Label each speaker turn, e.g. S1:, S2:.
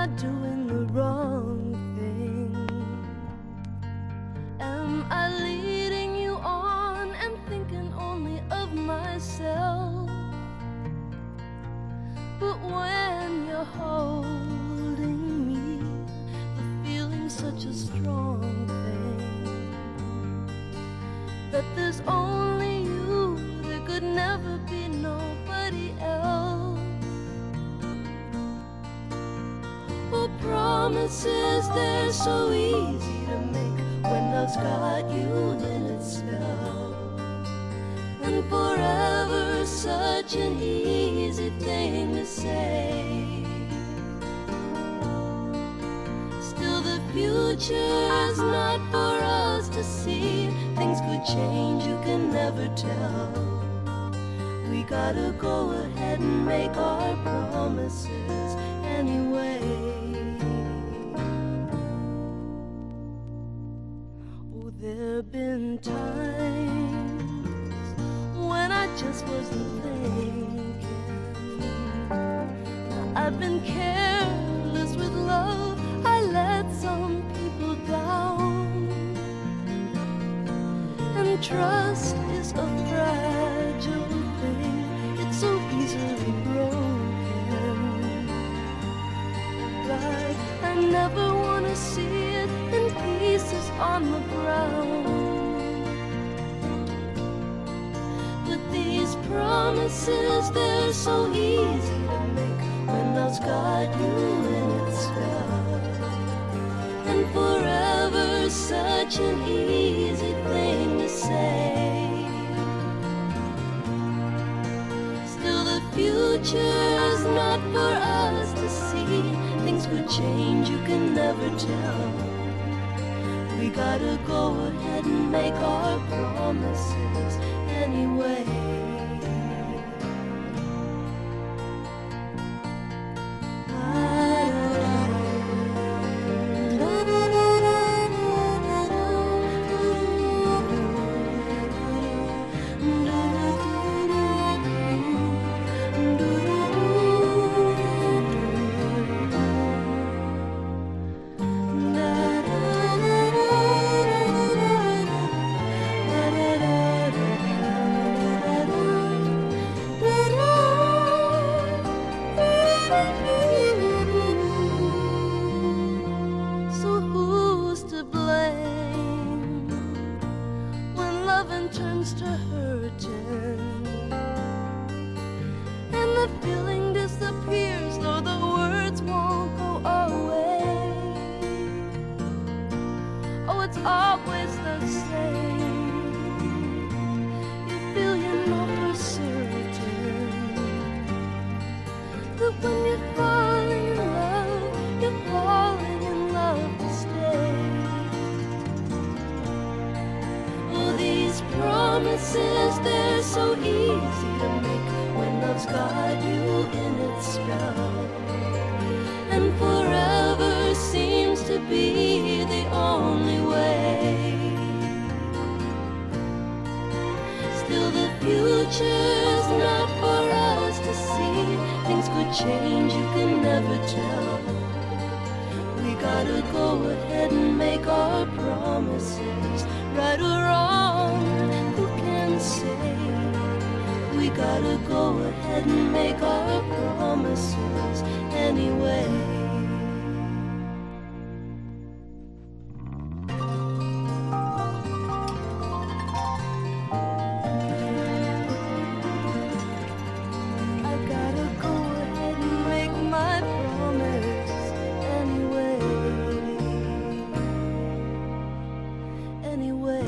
S1: I doing the wrong thing? Am I leading you on and thinking only of myself? But when you're holding me, the feeling's such a strong thing that there's only you, there could never be nobody else. Oh, promises, they're so easy to make when love's got you in its spell. And forever, such an easy thing to say. Still the future's not for us to see. Things could change, you can never tell. We gotta go ahead and make our promises anyway. Oh, there've been times when I just wasn't thinking. I've been careless with love, I let some people down. And trust is a fragile thing, it's so easily broken. Like I never want to see it in pieces on the ground. But these promises, they're so easy to make when love's got you in its spell. And forever, such an easy thing to say. Still the future's not for us to see. Things could change, you can never tell. We gotta go ahead and make our promises anyway. Turns to hurting, and the feeling disappears, though the words won't go away. Oh, it's always the same. You feel you know for certain that when you're falling in love, you're falling in love to stay. Promises, they're so easy to make when love's got you in its spell. And forever seems to be the only way. Still the future's not for us to see. Things could change, you can never tell. We gotta go ahead and make our promises, right or wrong, who can say? We gotta go ahead and make our promises anyway. Anyway.